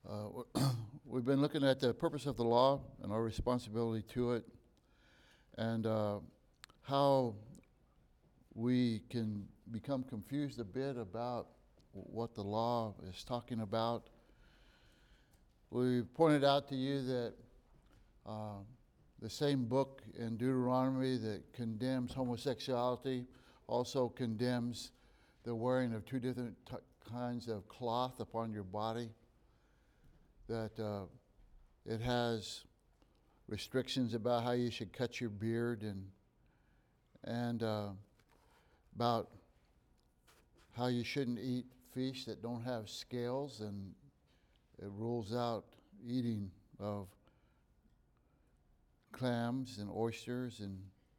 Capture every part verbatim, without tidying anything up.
Uh, we've been looking at the purpose of the law and our responsibility to it, and uh, how we can become confused a bit about what the law is talking about. We pointed out to you that uh, the same book in Deuteronomy that condemns homosexuality also condemns the wearing of two different t- kinds of cloth upon your body. That uh, it has restrictions about how you should cut your beard and and uh, about how you shouldn't eat fish that don't have scales, and it rules out eating of clams and oysters and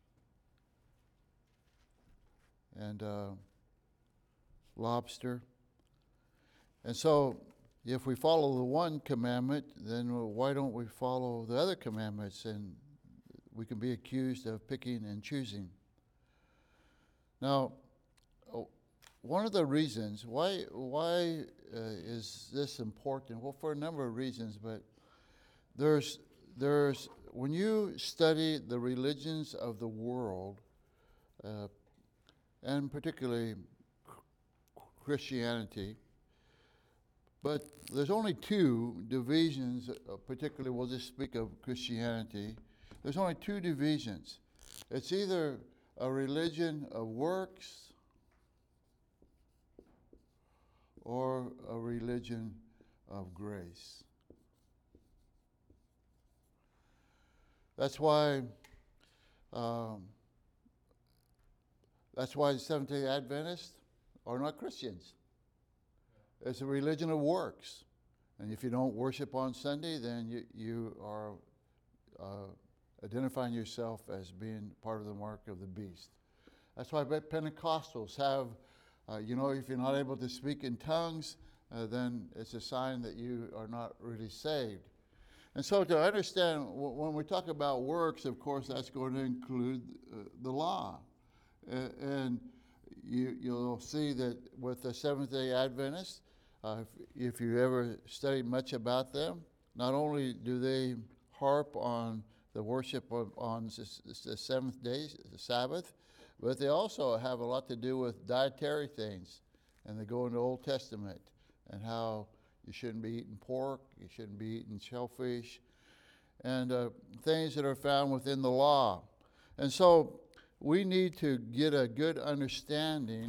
and uh, lobster. And so, if we follow the one commandment, then why don't we follow the other commandments? And we can be accused of picking and choosing. Now, one of the reasons why why uh, is this important? Well, for a number of reasons, but there's there's when you study the religions of the world, uh, and particularly Christianity. But there's only two divisions, uh, particularly we'll just speak of Christianity. There's only two divisions. It's either a religion of works or a religion of grace. That's why um, that's why the Seventh-day Adventists are not Christians. It's a religion of works. And if you don't worship on Sunday, then you, you are uh, identifying yourself as being part of the mark of the beast. That's why Pentecostals have, uh, you know, if you're not able to speak in tongues, uh, then it's a sign that you are not really saved. And so to understand, w- when we talk about works, of course, that's going to include uh, the law. Uh, and you, you'll see that with the Seventh-day Adventists, Uh, if, if you ever studied much about them, not only do they harp on the worship of, on the seventh day, the Sabbath, but they also have a lot to do with dietary things. And they go into the Old Testament and how you shouldn't be eating pork, you shouldn't be eating shellfish, and uh, things that are found within the law. And so we need to get a good understanding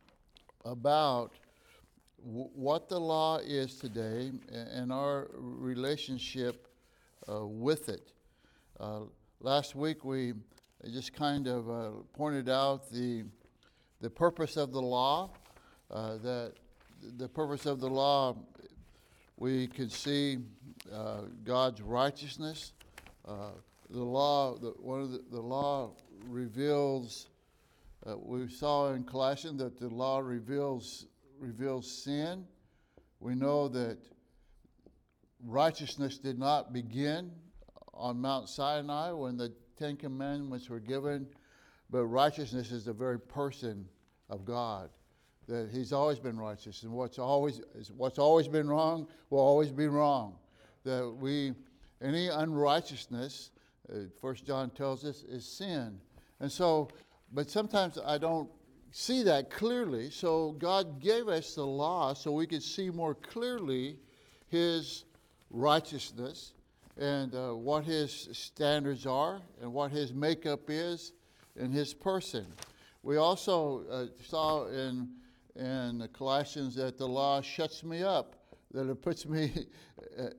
about what the law is today and our relationship uh, with it. Uh, last week we just kind of uh, pointed out the the purpose of the law. Uh, that the purpose of the law, we could see uh, God's righteousness. Uh, the law, the, one of the, the law reveals. Uh, we saw in Colossians that the law reveals. reveals sin. We know that righteousness did not begin on Mount Sinai when the Ten Commandments were given, but righteousness is the very person of God. That He's always been righteous, and what's always what's always been wrong will always be wrong. That we any unrighteousness, uh, First John tells us, is sin. And so, but sometimes I don't see that clearly. So God gave us the law so we could see more clearly His righteousness and uh, what His standards are and what His makeup is in His person. We also uh, saw in in Colossians that the law shuts me up, that it puts me uh,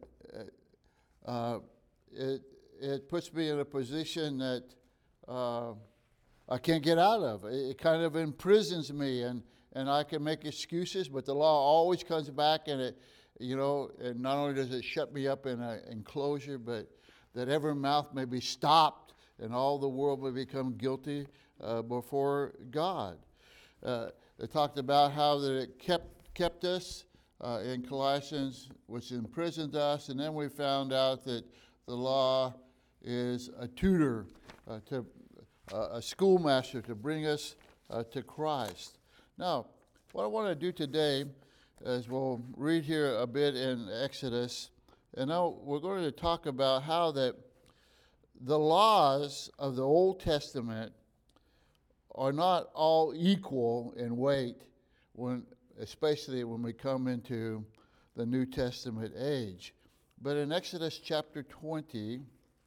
uh, it it puts me in a position that uh, I can't get out of. It kind of imprisons me, and, and I can make excuses, but the law always comes back, and it, you know, and not only does it shut me up in an enclosure, but that every mouth may be stopped, and all the world may become guilty uh, before God. Uh, they talked about how that it kept kept us uh, in Colossians, which imprisoned us, and then we found out that the law is a tutor uh, to Uh, a schoolmaster to bring us uh, to Christ. Now, what I want to do today as we'll read here a bit in Exodus. And now we're going to talk about how that the laws of the Old Testament are not all equal in weight, when, especially when we come into the New Testament age. But in Exodus chapter twenty,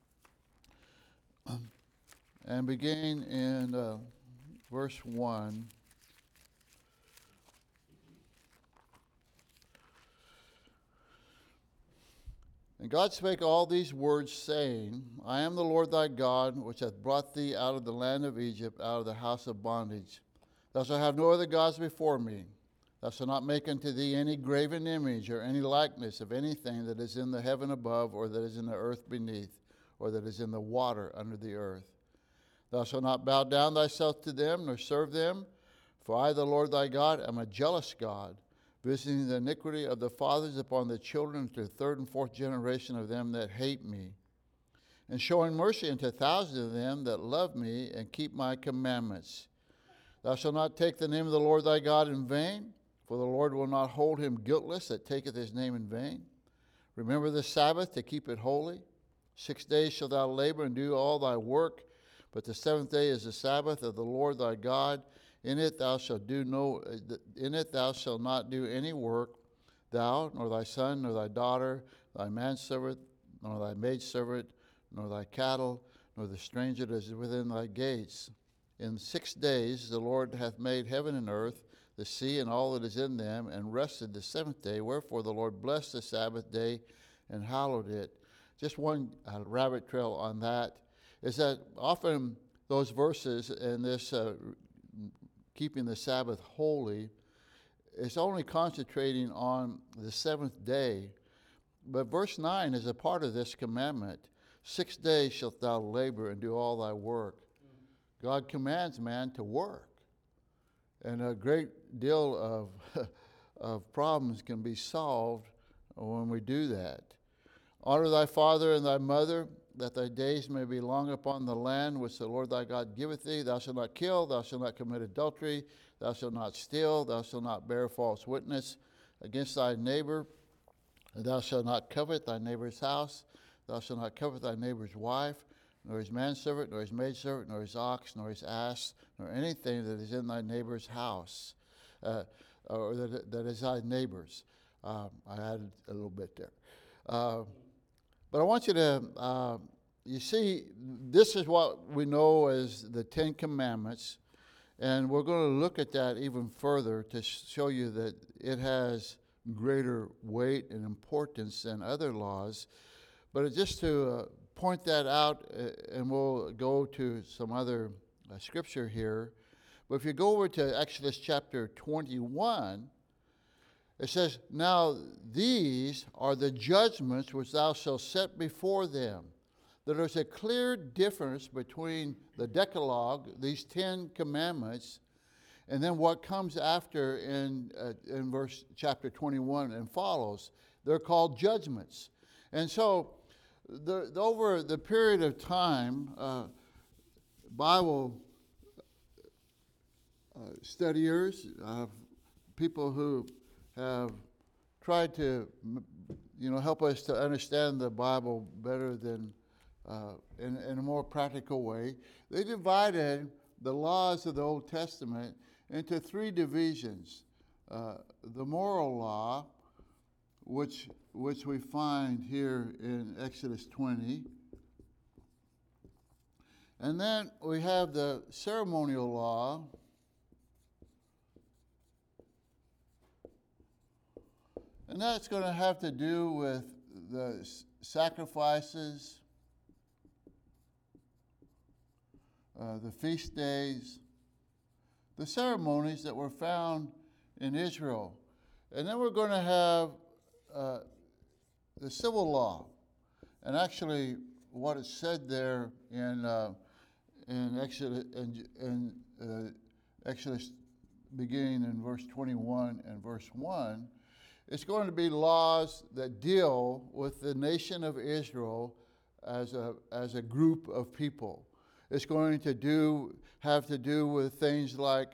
and begin in uh, verse one, and God spake all these words, saying, I am the Lord thy God, which hath brought thee out of the land of Egypt, out of the house of bondage. Thou shalt have no other gods before me. Thou shalt not make unto thee any graven image or any likeness of anything that is in the heaven above, or that is in the earth beneath, or that is in the water under the earth. Thou shalt not bow down thyself to them, nor serve them, for I, the Lord thy God, am a jealous God, visiting the iniquity of the fathers upon the children to the third and fourth generation of them that hate me, and showing mercy unto thousands of them that love me and keep my commandments. Thou shalt not take the name of the Lord thy God in vain, for the Lord will not hold him guiltless that taketh his name in vain. Remember the Sabbath to keep it holy. Six days shalt thou labor and do all thy work, but the seventh day is the Sabbath of the Lord thy God. In it thou shalt do no, in it thou shalt not do any work, thou, nor thy son, nor thy daughter, thy manservant, nor thy maidservant, nor thy cattle, nor the stranger that is within thy gates. In six days the Lord hath made heaven and earth, the sea and all that is in them, and rested the seventh day. Wherefore the Lord blessed the Sabbath day and hallowed it. Just one uh, rabbit trail on that is that often those verses in this uh, keeping the Sabbath holy is only concentrating on the seventh day. But verse nine is a part of this commandment. Six days shalt thou labor and do all thy work. Mm-hmm. God commands man to work. And a great deal of, of problems can be solved when we do that. Honor thy father and thy mother, that thy days may be long upon the land which the Lord thy God giveth thee. Thou shalt not kill, thou shalt not commit adultery, thou shalt not steal, thou shalt not bear false witness against thy neighbor, thou shalt not covet thy neighbor's house, thou shalt not covet thy neighbor's wife, nor his manservant, nor his maidservant, nor his ox, nor his ass, nor anything that is in thy neighbor's house, uh, or that, that is thy neighbor's. Um, I added a little bit there. Uh, But I want you to, uh, you see, this is what we know as the Ten Commandments, and we're going to look at that even further to show you that it has greater weight and importance than other laws. But just to uh, point that out, uh, and we'll go to some other uh, scripture here. But if you go over to Exodus chapter twenty-one, it says, now these are the judgments which thou shalt set before them. There's a clear difference between the Decalogue, these Ten Commandments, and then what comes after in, uh, in verse chapter twenty-one and follows. They're called judgments. And so the, the, over the period of time, uh, Bible uh, studiers, uh, people who have tried to, you know, help us to understand the Bible better than uh, in, in a more practical way. They divided the laws of the Old Testament into three divisions. Uh, the moral law, which which we find here in Exodus twenty. And then we have the ceremonial law, and that's going to have to do with the s- sacrifices, uh, the feast days, the ceremonies that were found in Israel. And then we're going to have uh, the civil law. And actually, what is said there in uh, in Exodus, in, in, uh, Exodus beginning in verse twenty-one and verse one, it's going to be laws that deal with the nation of Israel as a as a group of people. It's going to do have to do with things like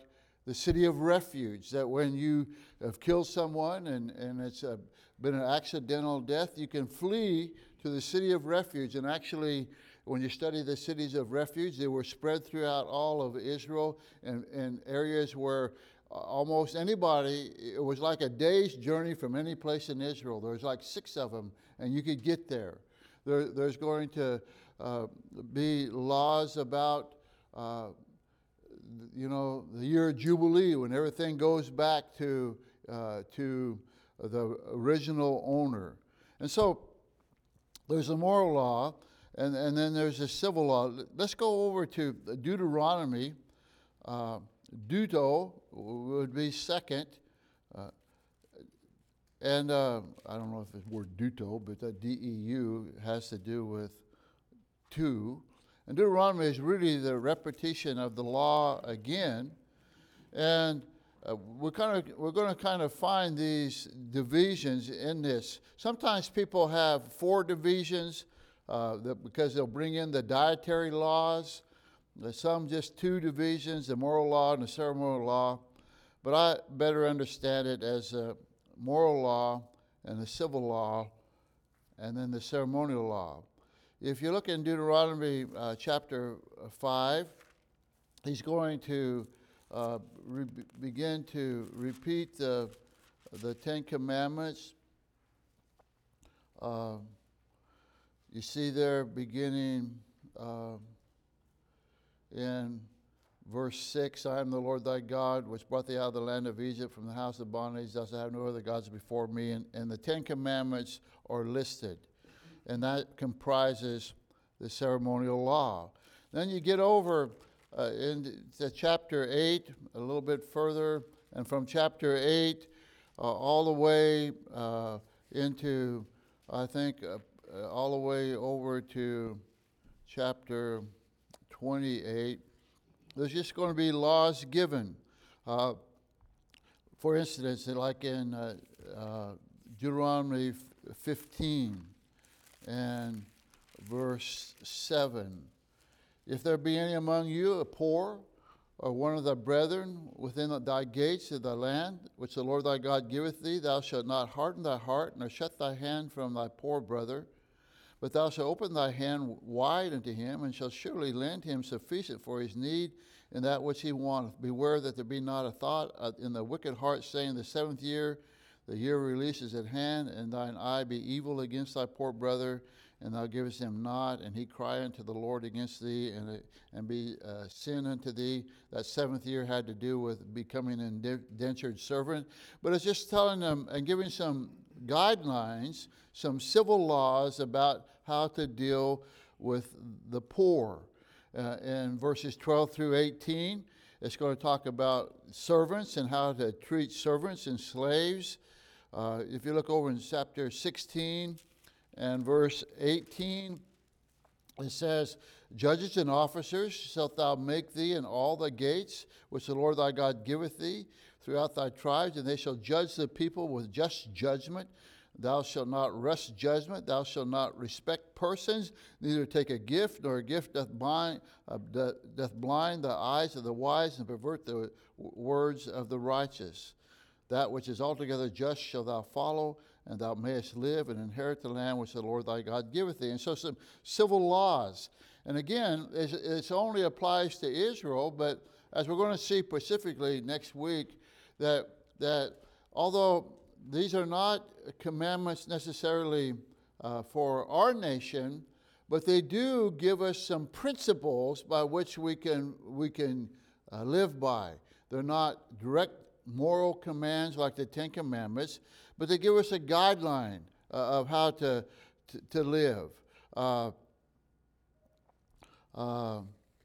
the city of refuge, that when you have killed someone and, and it's a, been an accidental death, you can flee to the city of refuge. And actually, when you study the cities of refuge, they were spread throughout all of Israel in, in areas where almost anybody, it was like a day's journey from any place in Israel. There was like six of them, and you could get there. there there's going to uh, be laws about uh, you know, the year of Jubilee, when everything goes back to uh, to the original owner. And so there's a moral law, and, and then there's a civil law. Let's go over to Deuteronomy. Uh, Deuto would be second. Uh, and uh, I don't know if it's the word Deuto, but that D E U has to do with two. And Deuteronomy is really the repetition of the law again. And uh, we're kind of we're going to kind of find these divisions in this. Sometimes people have four divisions uh, that because they'll bring in the dietary laws. There's some just two divisions, the moral law and the ceremonial law. But I better understand it as a moral law and the civil law and then the ceremonial law. If you look in Deuteronomy uh, chapter five, he's going to uh, re- begin to repeat the, the Ten Commandments. Uh, you see there beginning uh, in verse six, I am the Lord thy God, which brought thee out of the land of Egypt from the house of bondage. Thou shalt have no other gods before me. And, and the Ten Commandments are listed. And that comprises the ceremonial law. Then you get over uh, into chapter eight, a little bit further, and from chapter eight uh, all the way uh, into, I think, uh, all the way over to chapter twenty-eight. There's just going to be laws given. Uh, for instance, like in uh, uh, Deuteronomy fifteen, and verse seven. If there be any among you a poor, or one of thy brethren within thy gates of thy land, which the Lord thy God giveth thee, thou shalt not harden thy heart, nor shut thy hand from thy poor brother, but thou shalt open thy hand wide unto him, and shalt surely lend him sufficient for his need in that which he wanteth. Beware that there be not a thought in the wicked heart, saying, the seventh year, the year of release is at hand, and thine eye be evil against thy poor brother, and thou givest him not, and he cry unto the Lord against thee, and and be uh, sin unto thee. That seventh year had to do with becoming an indentured servant. But it's just telling them and giving some guidelines, some civil laws about how to deal with the poor. Uh, in verses twelve through eighteen, it's going to talk about servants and how to treat servants and slaves. Uh, if you look over in chapter sixteen and verse eighteen, it says, judges and officers shalt thou make thee in all the gates which the Lord thy God giveth thee throughout thy tribes, and they shall judge the people with just judgment. Thou shalt not wrest judgment. Thou shalt not respect persons, neither take a gift, nor a gift doth blind, uh, doth blind the eyes of the wise and pervert the w- words of the righteous. That which is altogether just shall thou follow, and thou mayest live and inherit the land which the Lord thy God giveth thee. And so some civil laws. And again, it only applies to Israel, but as we're going to see specifically next week, that that although these are not commandments necessarily uh, for our nation, but they do give us some principles by which we can we can uh, live by. They're not direct moral commands like the Ten Commandments, but they give us a guideline uh, of how to to, to live. Uh, uh,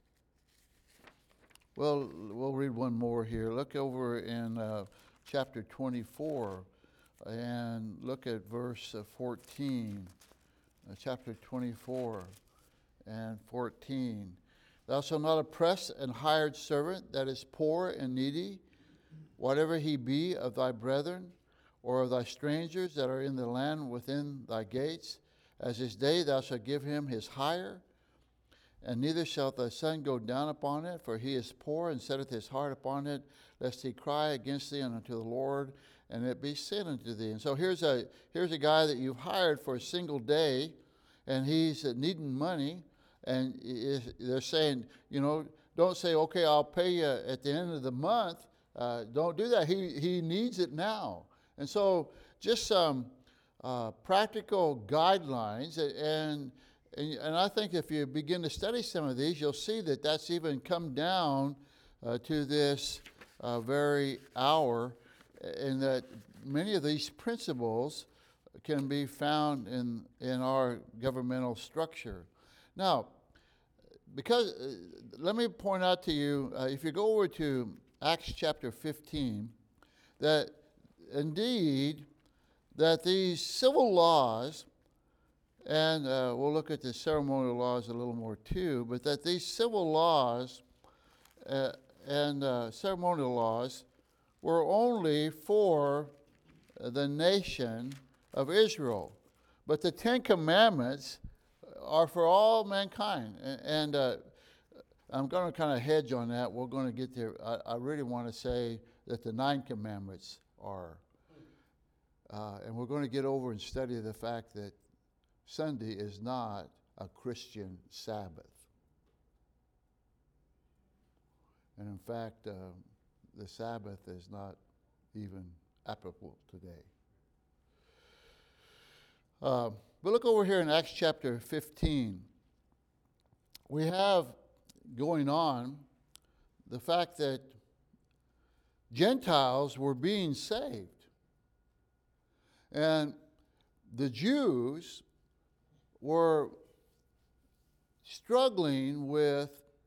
well, we'll read one more here. Look over in uh, chapter twenty-four. And look at verse fourteen, uh, chapter twenty-four and fourteen. Thou shalt not oppress an hired servant that is poor and needy, whatever he be of thy brethren, or of thy strangers that are in the land within thy gates. As this day thou shalt give him his hire, and neither shall the sun go down upon it, for he is poor, and setteth his heart upon it, lest he cry against thee unto the Lord, and it be sin unto thee. And so here's a here's a guy that you've hired for a single day, and he's needing money, and they're saying, you know, don't say, okay, I'll pay you at the end of the month. Uh, don't do that. He he needs it now. And so just some uh, practical guidelines, and, and and I think if you begin to study some of these, you'll see that that's even come down uh, to this uh, very hour, and that many of these principles can be found in in our governmental structure. Now, because uh, let me point out to you, uh, if you go over to Acts chapter fifteen, that indeed that these civil laws, and uh, we'll look at the ceremonial laws a little more too, but that these civil laws uh, and uh, ceremonial laws were only for the nation of Israel. But the Ten Commandments are for all mankind. And, and uh, I'm going to kind of hedge on that. We're going to get there. I, I really want to say that the Nine Commandments are. Uh, and we're going to get over and study the fact that Sunday is not a Christian Sabbath. And in fact, uh, the Sabbath is not even applicable today. Uh, but look over here in Acts chapter fifteen. We have going on the fact that Gentiles were being saved. And the Jews were struggling with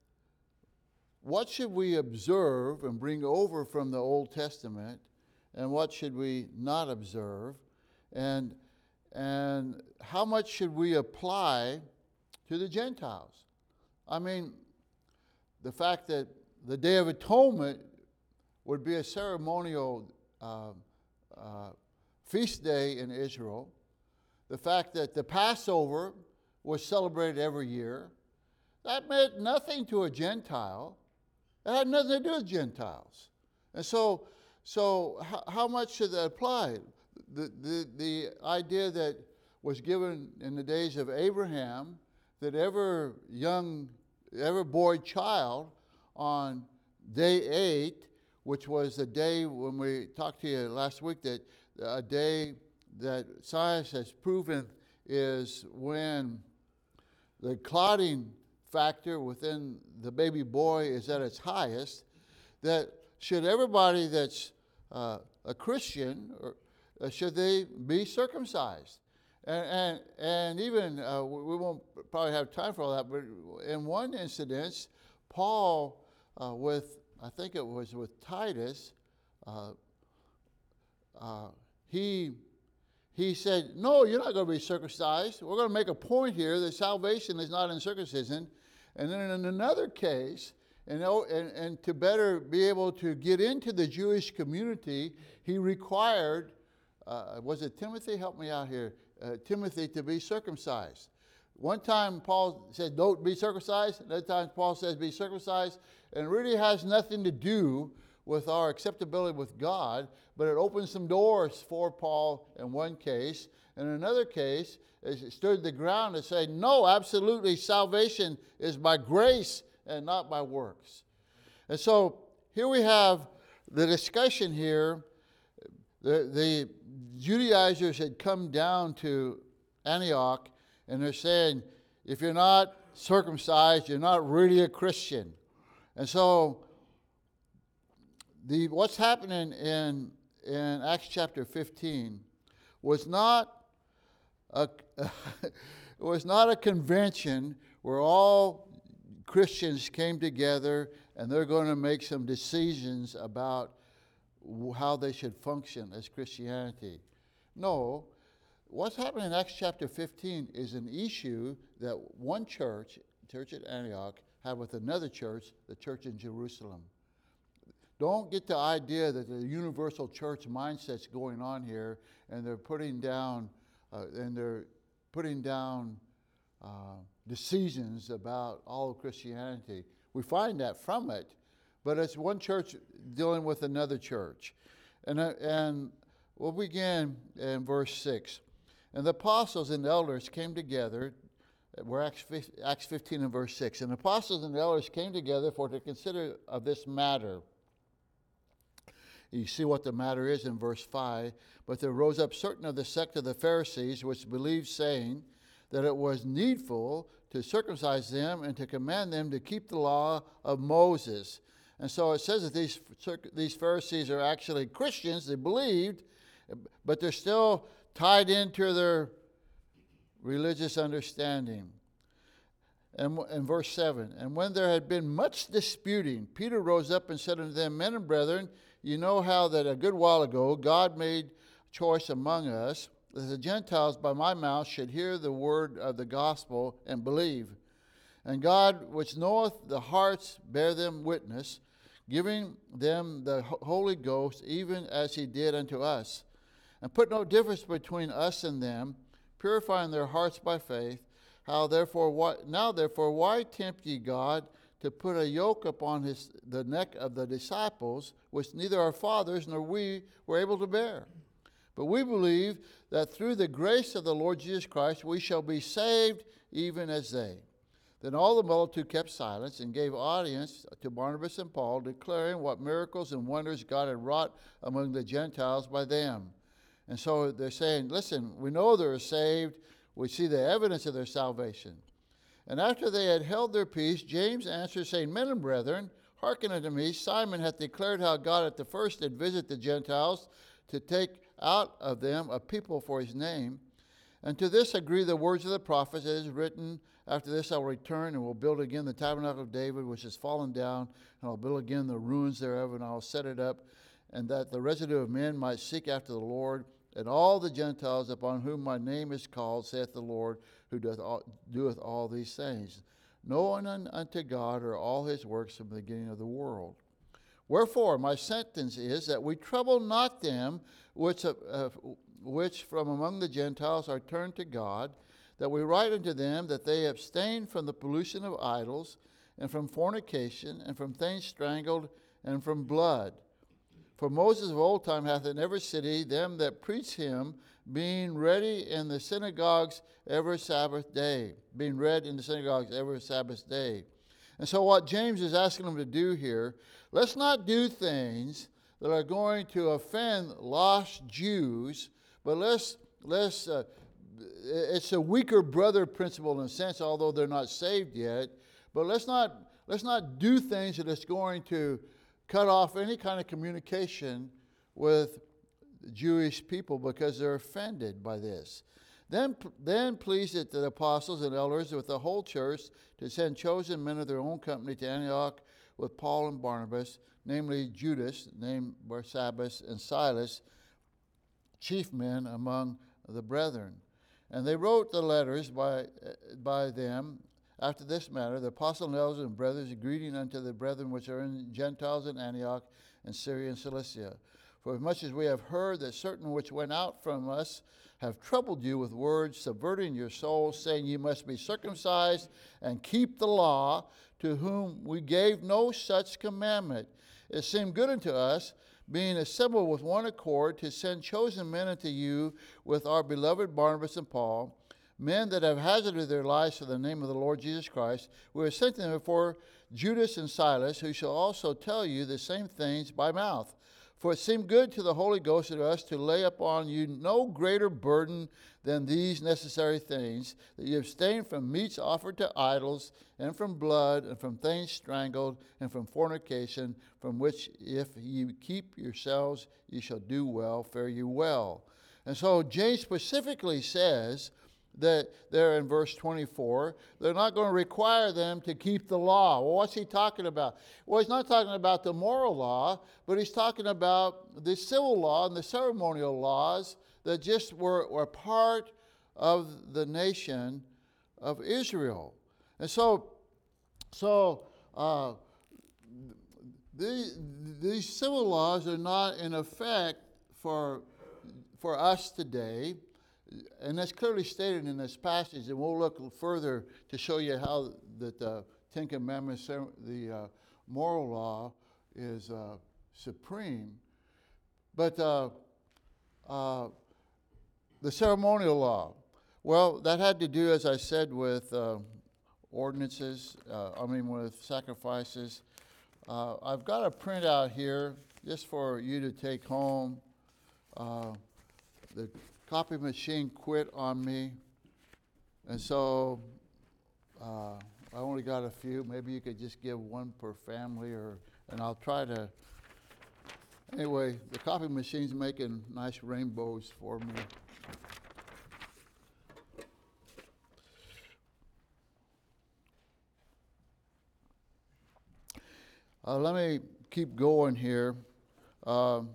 what should we observe and bring over from the Old Testament, and what should we not observe, and and how much should we apply to the Gentiles? I mean, the fact that the Day of Atonement would be a ceremonial uh, uh, feast day in Israel, the fact that the Passover was celebrated every year, that meant nothing to a Gentile. It had nothing to do with Gentiles. And so, so how, how much should that apply? The, the, the idea that was given in the days of Abraham, that every young, every boy child on day eight, which was the day when we talked to you last week, that a day that science has proven is when the clotting factor within the baby boy is at its highest, that should everybody that's uh, a Christian, or uh, should they be circumcised? And and, and even, uh, we won't probably have time for all that, but in one incident, Paul, uh, with, I think it was with Titus, uh, uh, he he said, no, you're not going to be circumcised. We're going to make a point here that salvation is not in circumcision. And then in another case, and, and, and to better be able to get into the Jewish community, he required, uh, was it Timothy? Help me out here. Uh, Timothy to be circumcised. One time Paul said, don't be circumcised. Another time Paul says, be circumcised. And it really has nothing to do with our acceptability with God, but it opens some doors for Paul in one case. In another case, it stood the ground and said, no, absolutely, salvation is by grace and not by works. And so here we have the discussion here. The, the Judaizers had come down to Antioch, and they're saying, if you're not circumcised, you're not really a Christian. And so the what's happening in, in Acts chapter fifteen was not a, was not a convention where all Christians came together and they're going to make some decisions about how they should function as Christianity. No, what's happening in Acts chapter fifteen is an issue that one church, church at Antioch, had with another church, the church in Jerusalem. Don't get the idea that the universal church mindset's going on here, and they're putting down, uh, and they're putting down uh, decisions about all of Christianity. We find that from it, but it's one church dealing with another church. And, uh, and we'll begin in verse six. And the apostles and elders came together. We're Acts fifteen and verse six. And the apostles and elders came together for to consider of this matter. You see what the matter is in verse five. But there rose up certain of the sect of the Pharisees, which believed, saying that it was needful to circumcise them and to command them to keep the law of Moses. And so it says that these, these Pharisees are actually Christians. They believed, but they're still tied into their religious understanding. And in verse seven, and when there had been much disputing, Peter rose up and said unto them, Men and brethren, you know how that a good while ago God made choice among us, that the Gentiles by my mouth should hear the word of the gospel and believe. And God, which knoweth the hearts, bear them witness, giving them the Holy Ghost, even as he did unto us. And put no difference between us and them, purifying their hearts by faith. How therefore, why, now therefore, why tempt ye God to put a yoke upon his, the neck of the disciples, which neither our fathers nor we were able to bear? But we believe that through the grace of the Lord Jesus Christ we shall be saved, even as they. Then all the multitude kept silence and gave audience to Barnabas and Paul, declaring what miracles and wonders God had wrought among the Gentiles by them. And so they're saying, listen, we know they're saved. We see the evidence of their salvation. And after they had held their peace, James answered, saying, Men and brethren, hearken unto me. Simon hath declared how God at the first did visit the Gentiles to take out of them a people for his name. And to this agree the words of the prophets, as is written, After this I will return and will build again the tabernacle of David, which is fallen down, and I'll build again the ruins thereof, and I'll set it up, and that the residue of men might seek after the Lord, and all the Gentiles upon whom my name is called, saith the Lord, who doth all, doeth all these things. Knowing unto God are all his works from the beginning of the world. Wherefore my sentence is that we trouble not them which, uh, which from among the Gentiles are turned to God, that we write unto them that they abstain from the pollution of idols, and from fornication, and from things strangled, and from blood. For Moses of old time hath in every city them that preach him, being ready in the synagogues every Sabbath day. Being read in the synagogues every Sabbath day. And so what James is asking them to do here, let's not do things that are going to offend lost Jews, but let's, let's uh, it's a weaker brother principle in a sense, although they're not saved yet. But let's not, let's not do things that is going to cut off any kind of communication with Jewish people because they're offended by this. Then, then pleased it the apostles and elders with the whole church to send chosen men of their own company to Antioch with Paul and Barnabas, namely Judas, named Barsabbas, and Silas, chief men among the brethren. And they wrote the letters by, by them after this manner, the apostles and elders and brothers, greeting unto the brethren which are in Gentiles in Antioch and Syria and Cilicia. For as much as we have heard that certain which went out from us have troubled you with words, subverting your souls, saying ye must be circumcised and keep the law, to whom we gave no such commandment. It seemed good unto us, being assembled with one accord, to send chosen men unto you with our beloved Barnabas and Paul, men that have hazarded their lives for the name of the Lord Jesus Christ. We have sent them before Judas and Silas, who shall also tell you the same things by mouth. For it seemed good to the Holy Ghost and to us to lay upon you no greater burden than these necessary things, that you abstain from meats offered to idols, and from blood, and from things strangled, and from fornication, from which if ye keep yourselves, ye shall do well, fare you well. And so James specifically says that there in verse twenty-four, they're not going to require them to keep the law. Well, what's he talking about? Well, he's not talking about the moral law, but he's talking about the civil law and the ceremonial laws that just were, were part of the nation of Israel. And so, so uh, these, these civil laws are not in effect for, for us today. and that's clearly stated in this passage, and we'll look further to show you how that the Ten Commandments, the uh, moral law, is uh, supreme. But uh, uh, the ceremonial law, well, that had to do, as I said, with uh, ordinances, uh, I mean with sacrifices. Uh, I've got a printout here just for you to take home. Uh, the copy machine quit on me, and so uh, I only got a few. Maybe you could just give one per family, or and I'll try to. Anyway, the copy machine's making nice rainbows for me. Uh, let me keep going here. Um,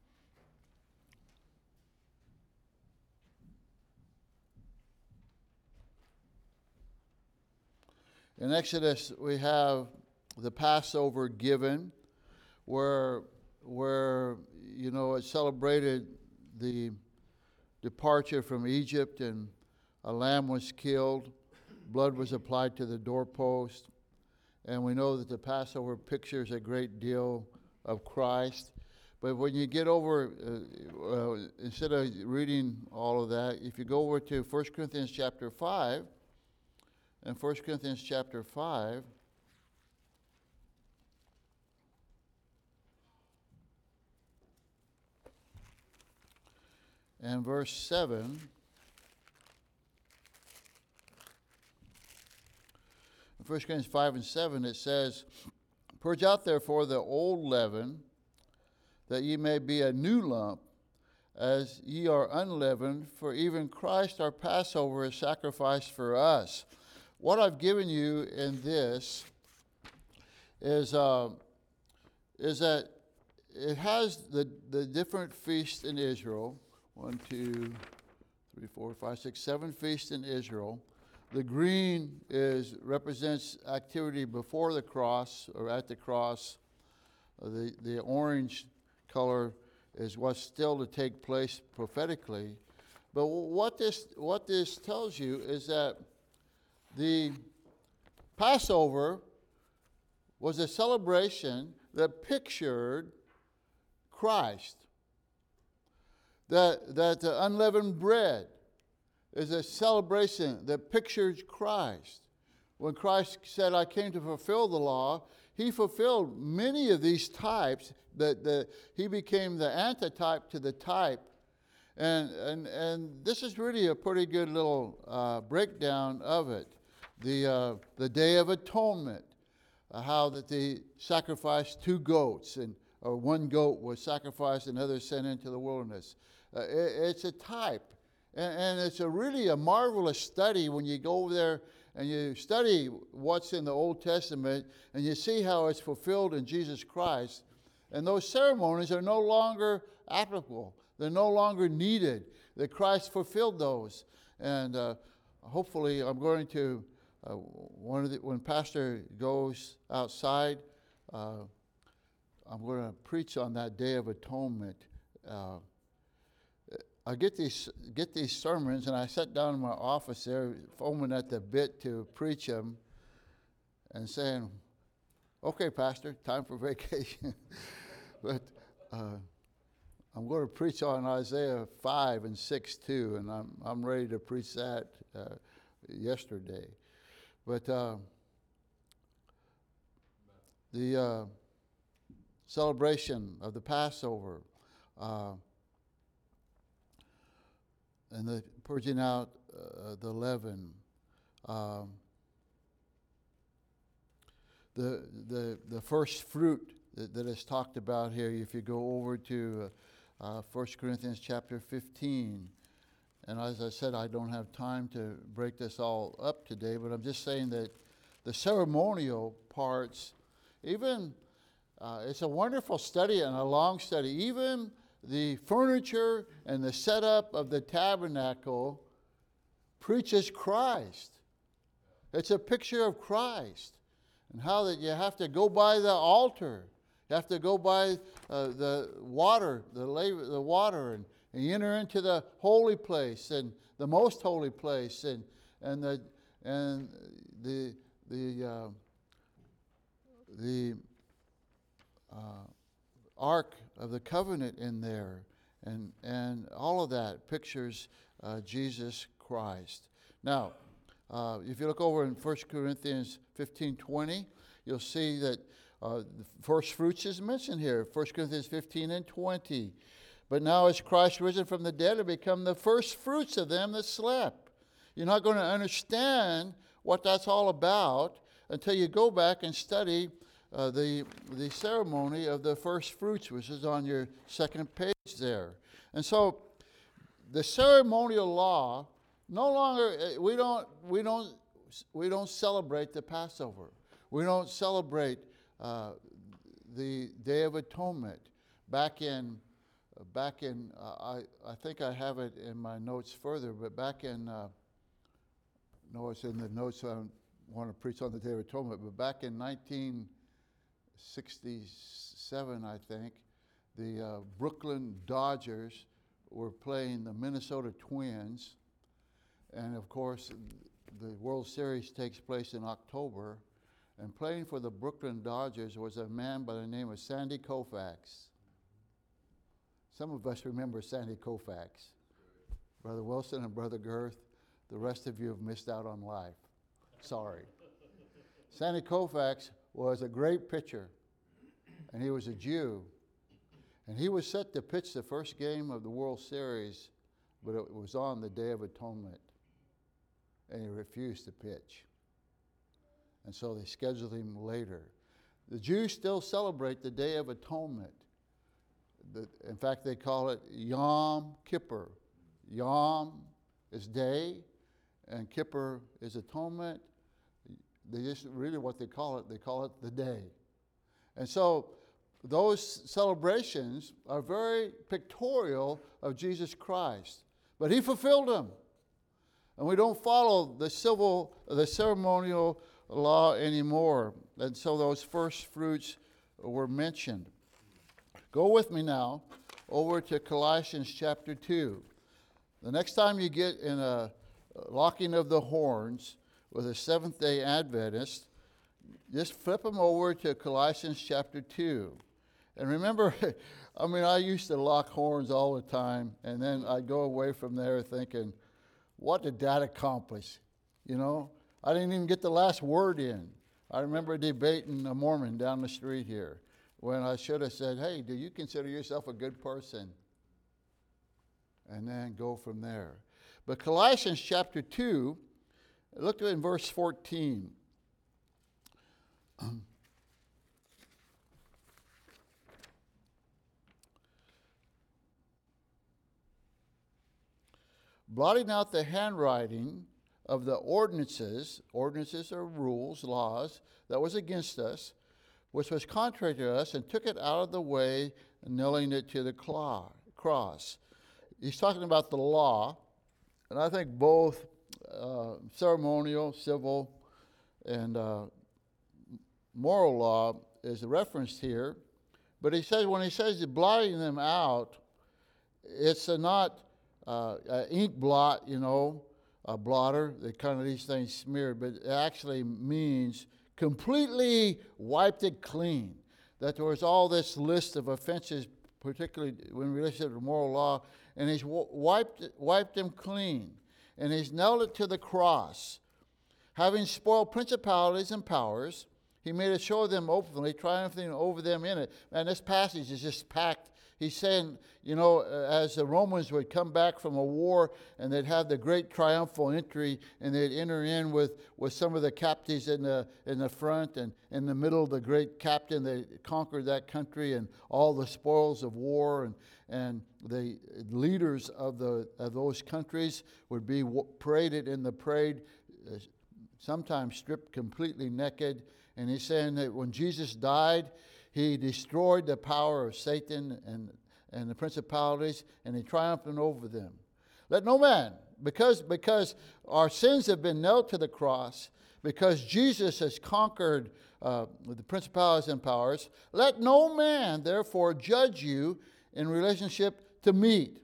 in Exodus, we have the Passover given, where, where you know, it celebrated the departure from Egypt, and a lamb was killed, blood was applied to the doorpost. And we know that the Passover pictures a great deal of Christ. But when you get over, uh, uh, instead of reading all of that, if you go over to First Corinthians chapter five, and First Corinthians chapter five, and verse seven, First Corinthians five and seven, it says, "Purge out therefore the old leaven, that ye may be a new lump, as ye are unleavened, for even Christ our Passover is sacrificed for us." What I've given you in this is, uh, is that it has the, the different feasts in Israel. One, two, three, four, five, six, seven feasts in Israel. The green is represents activity before the cross or at the cross. Uh, the, the orange color is what's still to take place prophetically. But what this, what this tells you is that the Passover was a celebration that pictured Christ. That, that the unleavened bread is a celebration that pictures Christ. When Christ said, "I came to fulfill the law," he fulfilled many of these types. That the, he became the antitype to the type. And, and, and this is really a pretty good little uh, breakdown of it. The, uh, the Day of Atonement, uh, how that they sacrificed two goats, and or one goat was sacrificed and another sent into the wilderness. Uh, it, it's a type. And, and it's a really a marvelous study when you go over there and you study what's in the Old Testament and you see how it's fulfilled in Jesus Christ. And those ceremonies are no longer applicable. They're no longer needed. That Christ fulfilled those. And uh, hopefully I'm going to, uh, one of the, when Pastor goes outside, uh, I'm going to preach on that Day of Atonement. Uh, I get these get these sermons, and I sat down in my office there, foaming at the bit to preach them, and saying, "Okay, Pastor, time for vacation." But uh, I'm going to preach on Isaiah five and six too, and I'm I'm ready to preach that uh, yesterday. But uh, the uh, celebration of the Passover. Uh, And the purging out uh, the leaven, um, the the the first fruit that, that is talked about here. If you go over to uh, uh, First Corinthians chapter fifteen, and as I said, I don't have time to break this all up today, but I'm just saying that the ceremonial parts, even uh, it's a wonderful study and a long study, even. The furniture and the setup of the tabernacle preaches Christ. It's a picture of Christ, and how that you have to go by the altar. You have to go by uh, the water, the, la- the water, and, And you enter into the holy place and the most holy place, and and the and the the uh, the uh, Ark of the Covenant in there, and and all of that pictures uh, Jesus Christ. Now, uh, if you look over in First Corinthians fifteen twenty, you'll see that uh, the first fruits is mentioned here. First Corinthians fifteen and twenty. But now is Christ risen from the dead to become the first fruits of them that slept. You're not going to understand what that's all about until you go back and study uh, the, the ceremony of the first fruits, which is on your second page there. And so the ceremonial law, no longer, we don't, we don't, we don't celebrate the Passover. We don't celebrate uh, the Day of Atonement. Back in Back in, uh, I, I think I have it in my notes further, but back in, uh, no, it's in the notes, I don't want to preach on the Day of Atonement, but back in nineteen sixty-seven, I think, the uh, Brooklyn Dodgers were playing the Minnesota Twins, and of course, the World Series takes place in October, and playing for the Brooklyn Dodgers was a man by the name of Sandy Koufax. Some of us remember Sandy Koufax. Brother Wilson and Brother Girth, the rest of you have missed out on life. Sorry. Sandy Koufax was a great pitcher, and he was a Jew. And he was set to pitch the first game of the World Series, but it was on the Day of Atonement, and he refused to pitch. And so they scheduled him later. The Jews still celebrate the Day of Atonement. The, in fact, they call it Yom Kippur. Yom is day, and Kippur is atonement. They just really what they call it, they call it the day. And so those celebrations are very pictorial of Jesus Christ. But he fulfilled them. And we don't follow the civil, the ceremonial law anymore. And so those first fruits were mentioned. Go with me now over to Colossians chapter two. The next time you get in a locking of the horns with a Seventh-day Adventist, just flip them over to Colossians chapter two. And remember, I mean, I used to lock horns all the time, and then I'd go away from there thinking, what did that accomplish? You know, I didn't even get the last word in. I remember debating a Mormon down the street here, when I should have said, hey, do you consider yourself a good person? And then go from there. But Colossians chapter two, look at in verse fourteen. Blotting out the handwriting of the ordinances, ordinances are rules, laws, that was against us, which was contrary to us, and took it out of the way, nailing it to the claw, cross. He's talking about the law, and I think both uh, ceremonial, civil, and uh, moral law is referenced here. But he says, when he says blotting them out, it's a not uh, an ink blot, you know, a blotter, they kind of these things smeared, but it actually means completely wiped it clean. That there was all this list of offenses, particularly in relation to moral law, and he's wiped wiped them clean. And he's nailed it to the cross. Having spoiled principalities and powers, he made a show of them openly, triumphing over them in it. And this passage is just packed. He's saying, you know, as the Romans would come back from a war and they'd have the great triumphal entry and they'd enter in with, with some of the captives in the in the front, and in the middle the great captain, they conquered that country and all the spoils of war, and, and the leaders of the of those countries would be paraded in the parade, uh, sometimes stripped completely naked. And he's saying that when Jesus died, he destroyed the power of Satan and, and the principalities, and he triumphed over them. Let no man, because, because our sins have been nailed to the cross, because Jesus has conquered uh, the principalities and powers, let no man therefore judge you in relationship to meat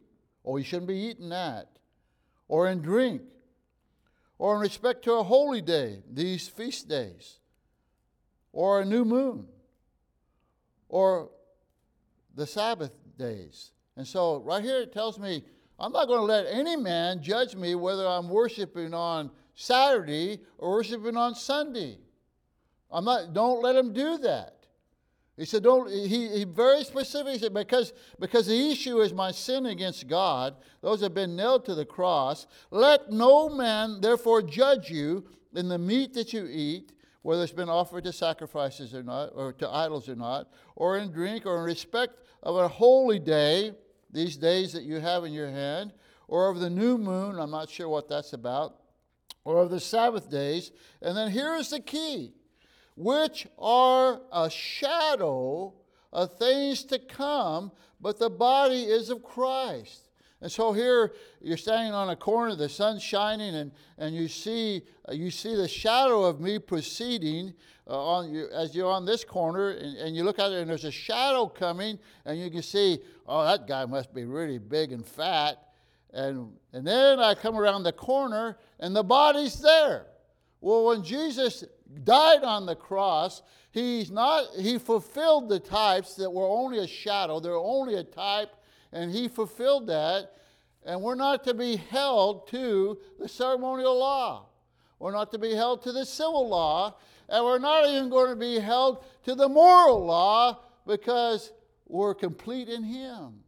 Oh, you shouldn't be eating that. Or in drink. Or in respect to a holy day, these feast days. Or a new moon. Or the Sabbath days. And so right here it tells me, I'm not going to let any man judge me whether I'm worshiping on Saturday or worshiping on Sunday. I'm not, don't let him do that. He said, don't, he, he very specific, he said, because, because the issue is my sin against God, those have been nailed to the cross. Let no man therefore judge you in the meat that you eat, whether it's been offered to sacrifices or not, or to idols or not, or in drink, or in respect of a holy day, these days that you have in your hand, or of the new moon, I'm not sure what that's about, or of the Sabbath days. And then here is the key. Which are a shadow of things to come, but the body is of Christ. And so here you're standing on a corner, the sun's shining, and, and you see uh, you see the shadow of me proceeding uh, on you, as you're on this corner, and, and you look at it, and there's a shadow coming, and you can see, oh, that guy must be really big and fat. And, and then I come around the corner, and the body's there. Well, when Jesus died on the cross, he's not, he fulfilled the types that were only a shadow. They were only a type, and he fulfilled that. And we're not to be held to the ceremonial law. We're not to be held to the civil law. And we're not even going to be held to the moral law because we're complete in him.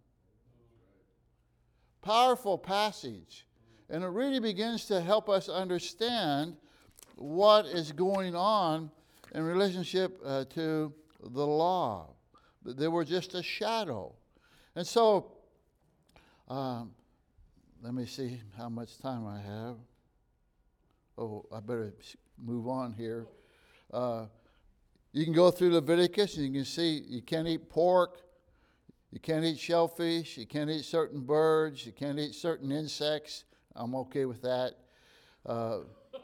Powerful passage. And it really begins to help us understand what is going on in relationship uh, to the law. They were just a shadow. And so, um, let me see how much time I have. Oh, I better move on here. Uh, you can go through Leviticus and you can see you can't eat pork, you can't eat shellfish, you can't eat certain birds, you can't eat certain insects. I'm okay with that. Uh,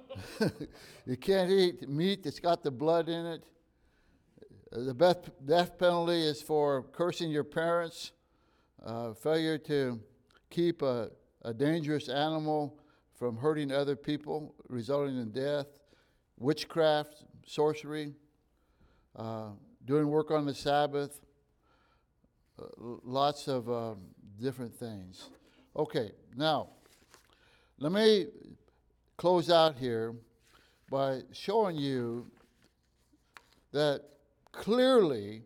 you can't eat meat that's got the blood in it. The death penalty is for cursing your parents, uh, failure to keep a, a dangerous animal from hurting other people, resulting in death, witchcraft, sorcery, uh, doing work on the Sabbath, uh, lots of uh, different things. Okay, now, let me close out here by showing you that clearly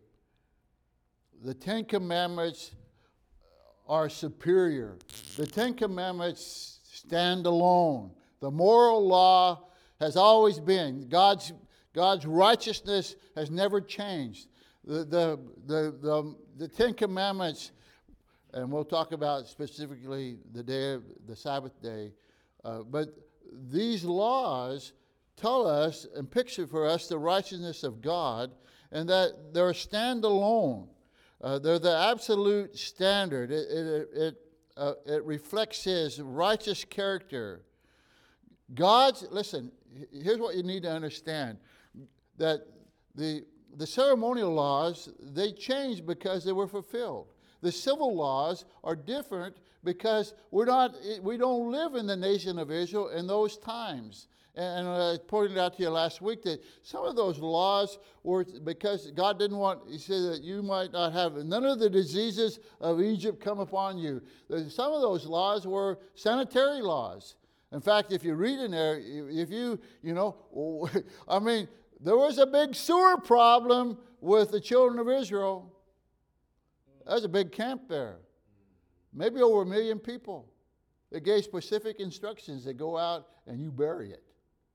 the Ten Commandments are superior. The Ten Commandments stand alone. The moral law has always been. God's, God's righteousness has never changed. The, the, the, the, the Ten Commandments, and we'll talk about specifically the day of the Sabbath day, uh, but these laws tell us and picture for us the righteousness of God, and that they're standalone. Uh, they're the absolute standard. It, it, it, uh, it reflects his righteous character. God's, listen, here's what you need to understand. That the, the ceremonial laws, they changed because they were fulfilled. The civil laws are different because we're not, we don't live in the nation of Israel in those times. And, and I pointed out to you last week that some of those laws were because God didn't want, he said that you might not have, none of the diseases of Egypt come upon you. Some of those laws were sanitary laws. In fact, if you read in there, if you, you know, I mean, there was a big sewer problem with the children of Israel. There's a big camp there. Maybe over a million people. They gave specific instructions that go out and you bury it.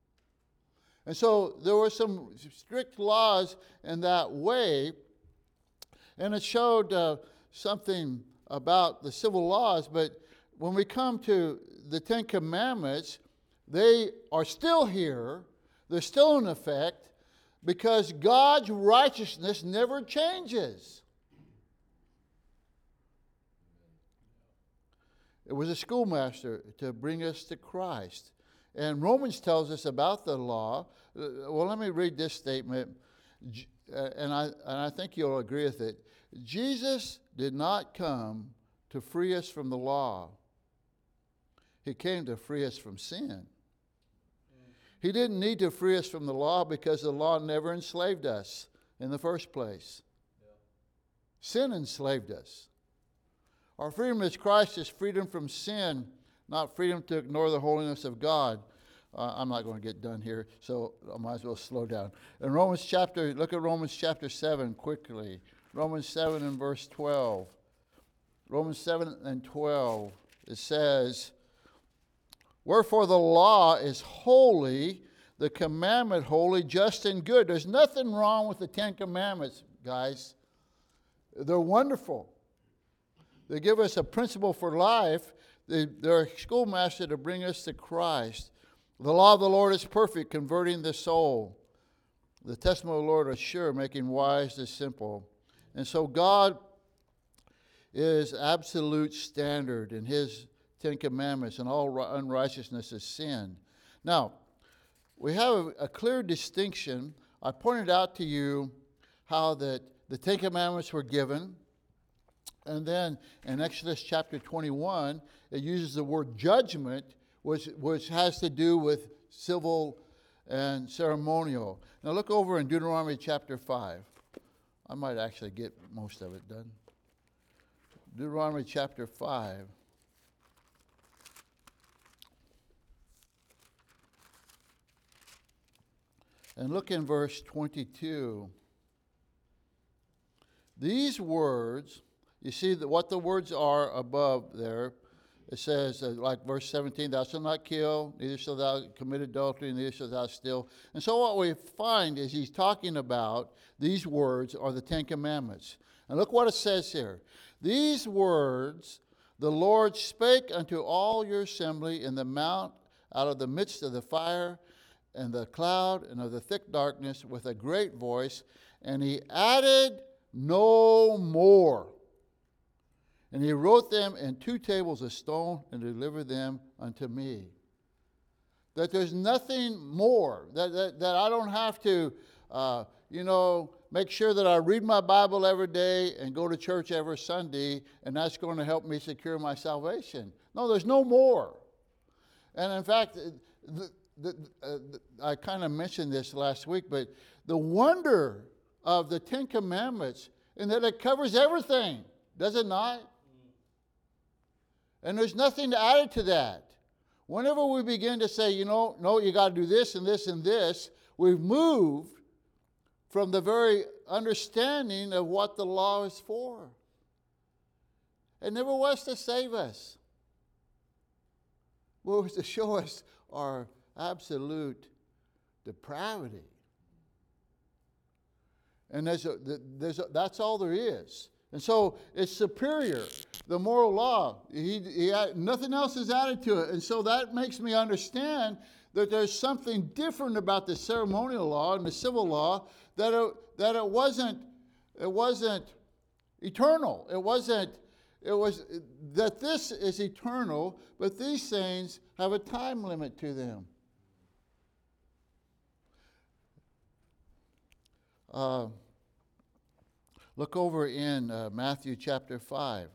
And so there were some strict laws in that way. And it showed uh, something about the civil laws. But when we come to the Ten Commandments, they are still here. They're still in effect because God's righteousness never changes. It was a schoolmaster to bring us to Christ. And Romans tells us about the law. Well, let me read this statement, and I, and I think you'll agree with it. Jesus did not come to free us from the law, He came to free us from sin. He didn't need to free us from the law because the law never enslaved us in the first place. Yeah. Sin enslaved us. Our freedom as Christ is freedom from sin, not freedom to ignore the holiness of God. Uh, I'm not going to get done here, so I might as well slow down. In Romans chapter, look at Romans chapter seven quickly. Romans seven and verse twelve. Romans seven and twelve. It says, wherefore the law is holy, the commandment holy, just and good. There's nothing wrong with the Ten Commandments, guys. They're wonderful. They give us a principle for life. They, they're a schoolmaster to bring us to Christ. The law of the Lord is perfect, converting the soul. The testimony of the Lord is sure, making wise the simple. And so God is absolute standard in his Ten Commandments, and all unrighteousness is sin. Now, we have a, a clear distinction. I pointed out to you how that the Ten Commandments were given, and then in Exodus chapter twenty-one, it uses the word judgment, which, which has to do with civil and ceremonial. Now look over in Deuteronomy chapter five. I might actually get most of it done. Deuteronomy chapter five. And look in verse twenty-two. These words, you see that what the words are above there. It says, uh, like verse seventeen, thou shalt not kill, neither shalt thou commit adultery, neither shalt thou steal. And so what we find is he's talking about these words are the Ten Commandments. And look what it says here. These words the Lord spake unto all your assembly in the mount out of the midst of the fire and the cloud and of the thick darkness with a great voice, and he added no more. And he wrote them in two tables of stone and delivered them unto me. That there's nothing more, that, that, that I don't have to, uh, you know, make sure that I read my Bible every day and go to church every Sunday, and that's going to help me secure my salvation. No, there's no more. And in fact, the, the, uh, the, I kind of mentioned this last week, but the wonder of the Ten Commandments in that it covers everything, does it not? And there's nothing to add to that. Whenever we begin to say, you know, no, you got to do this and this and this, we've moved from the very understanding of what the law is for. It never was to save us. It was to show us our absolute depravity. And there's a, there's a, that's all there is. And so it's superior. The moral law, he, he had, nothing else is added to it. And so that makes me understand that there's something different about the ceremonial law and the civil law, that it, that it wasn't it wasn't eternal. It wasn't it was that this is eternal, but these things have a time limit to them. Uh, look over in uh, Matthew chapter five.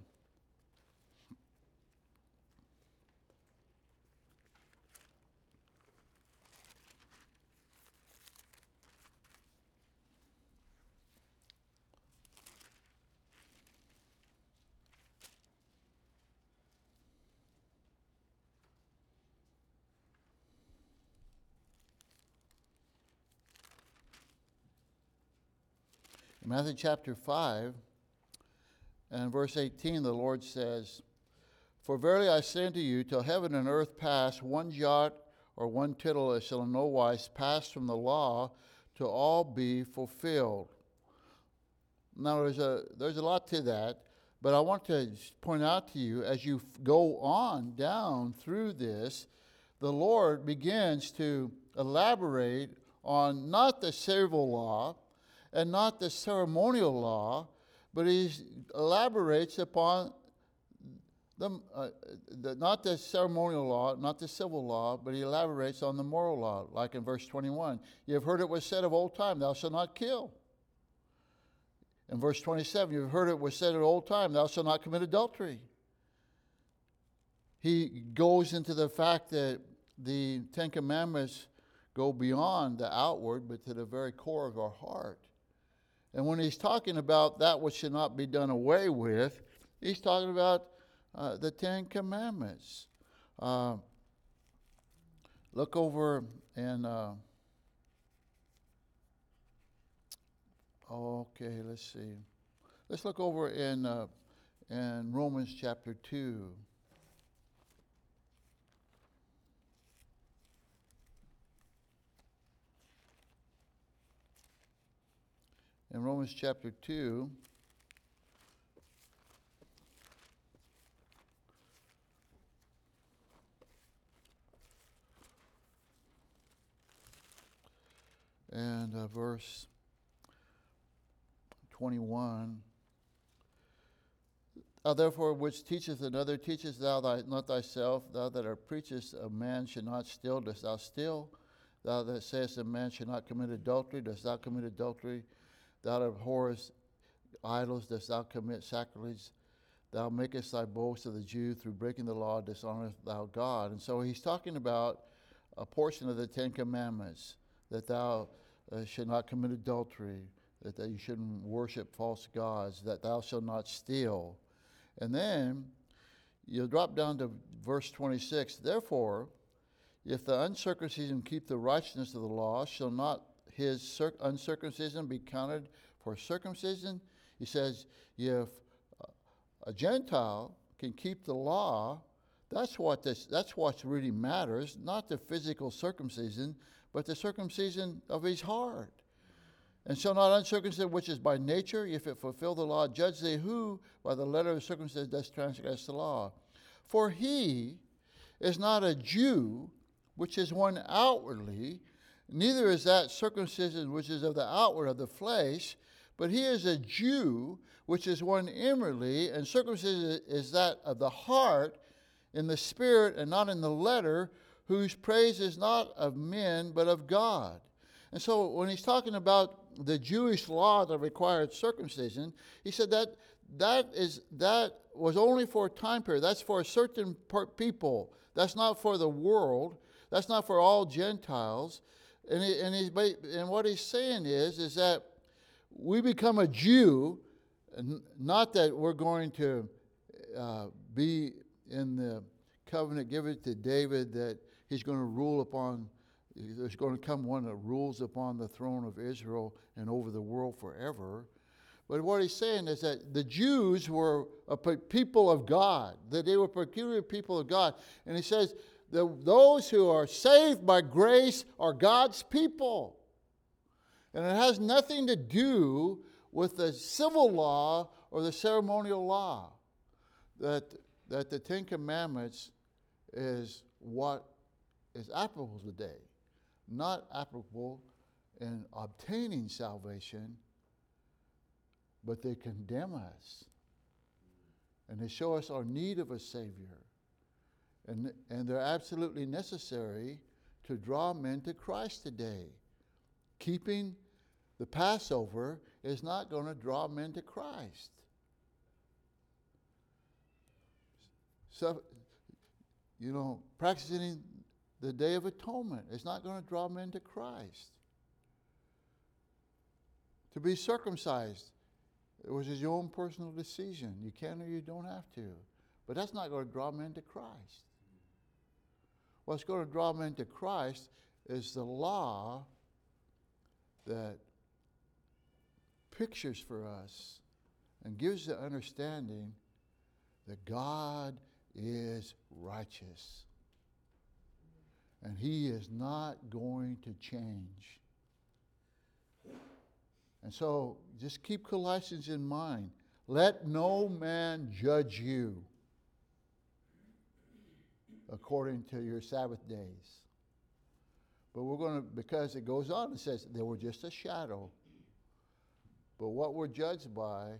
In Matthew chapter five and verse eighteen, the Lord says, for verily I say unto you, till heaven and earth pass, one jot or one tittle shall in no wise pass from the law to all be fulfilled. Now there's a there's a lot to that, but I want to point out to you, as you go on down through this, the Lord begins to elaborate on not the civil law and not the ceremonial law, but he elaborates upon the, uh, the, not the ceremonial law, not the civil law, but he elaborates on the moral law, like in verse twenty-one. You have heard it was said of old time, thou shalt not kill. In verse twenty-seven, you have heard it was said of old time, thou shalt not commit adultery. he goes into the fact that the Ten Commandments go beyond the outward, but to the very core of our heart. And when he's talking about that which should not be done away with, he's talking about uh, the Ten Commandments. Uh, look over in, uh, okay, let's see. Let's look over in, uh, in Romans chapter two. In Romans chapter two, and uh, verse twenty-one. Thou therefore which teacheth another, teachest thou thy, not thyself? Thou that art preachest a man should not steal, dost thou steal? Thou that sayest a man should not commit adultery, dost thou commit adultery? Thou that abhorrest idols, dost thou commit sacrilege? Thou makest thy boast of the Jew, through breaking the law dishonorest thou God. And so he's talking about a portion of the Ten Commandments, that thou uh, should not commit adultery, that, that you shouldn't worship false gods, that thou shalt not steal. And then you'll drop down to verse twenty-six. Therefore, if the uncircumcision keep the righteousness of the law, shall not his circ- uncircumcision be counted for circumcision? He says, if a Gentile can keep the law, that's what this, that's what really matters, not the physical circumcision, but the circumcision of his heart. And shall not uncircumcision, which is by nature, if it fulfill the law, judge they who by the letter of circumcision does transgress the law. For he is not a Jew, which is one outwardly, neither is that circumcision which is of the outward of the flesh, but he is a Jew, which is one inwardly, and circumcision is that of the heart, in the spirit and not in the letter, whose praise is not of men, but of God. And so when he's talking about the Jewish law that required circumcision, he said that that is that was only for a time period. That's for a certain per- people. That's not for the world. That's not for all Gentiles. And he, and he's and what he's saying is is that we become a Jew, not that we're going to uh, be in the covenant given to David that he's going to rule upon. There's going to come one that rules upon the throne of Israel and over the world forever. But what he's saying is that the Jews were a people of God, that they were peculiar people of God. And he says that those who are saved by grace are God's people. And it has nothing to do with the civil law or the ceremonial law. That, that the Ten Commandments is what is applicable today. Not applicable in obtaining salvation, but they condemn us. And they show us our need of a Savior. And, and they're absolutely necessary to draw men to Christ today. Keeping the Passover is not going to draw men to Christ. So, you know, practicing the Day of Atonement is not going to draw men to Christ. To be circumcised, it was your own personal decision. You can or you don't have to. But that's not going to draw men to Christ. What's going to draw men to Christ is the law that pictures for us and gives the understanding that God is righteous. And he is not going to change. And so just keep Colossians in mind. Let no man judge you according to your Sabbath days. But we're going to, because it goes on, it says they were just a shadow. But what we're judged by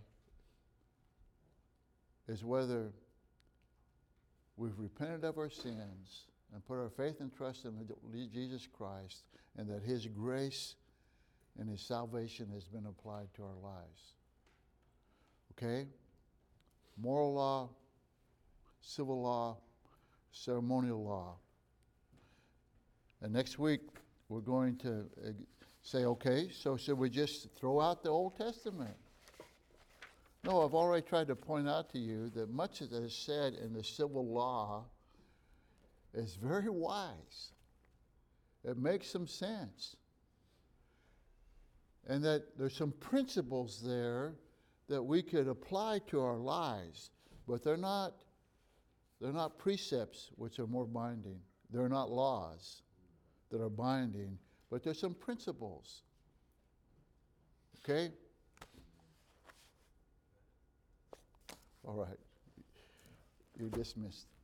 is whether we've repented of our sins and put our faith and trust in Jesus Christ, and that his grace and his salvation has been applied to our lives. Okay? Moral law, civil law, ceremonial law. And next week, we're going to uh, say, okay, so should we just throw out the Old Testament? No, I've already tried to point out to you that much that is said in the civil law is very wise. It makes some sense. And that there's some principles there that we could apply to our lives, but they're not, they're not precepts which are more binding. They're not laws that are binding, but there's some principles. Okay? All right. You're dismissed.